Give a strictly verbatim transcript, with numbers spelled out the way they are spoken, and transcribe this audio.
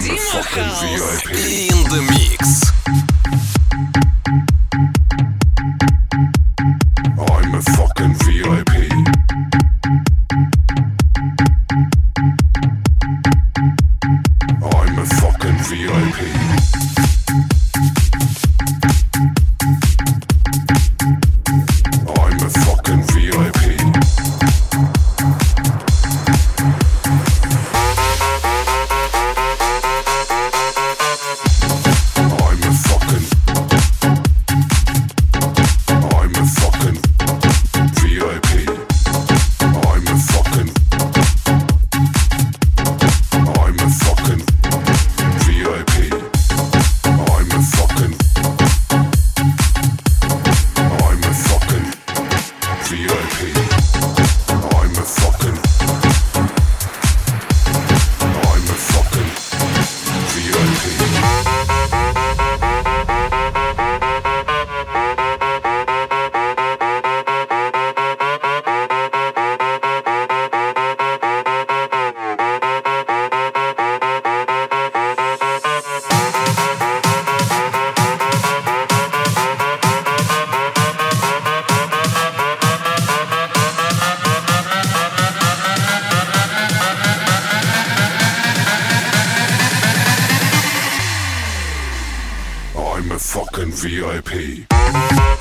Дима Хаус. In the mix. I'm a fucking V I P. I'm a fucking V I P. I'm a fucking V I P. I'm a fucking I'm a fucking V I P. I'm a fucking I'm a fucking V I P. I'm a fucking I'm a fucking V I P. I'm a fucking I'm a fucking V I P. I'm a fucking V I P.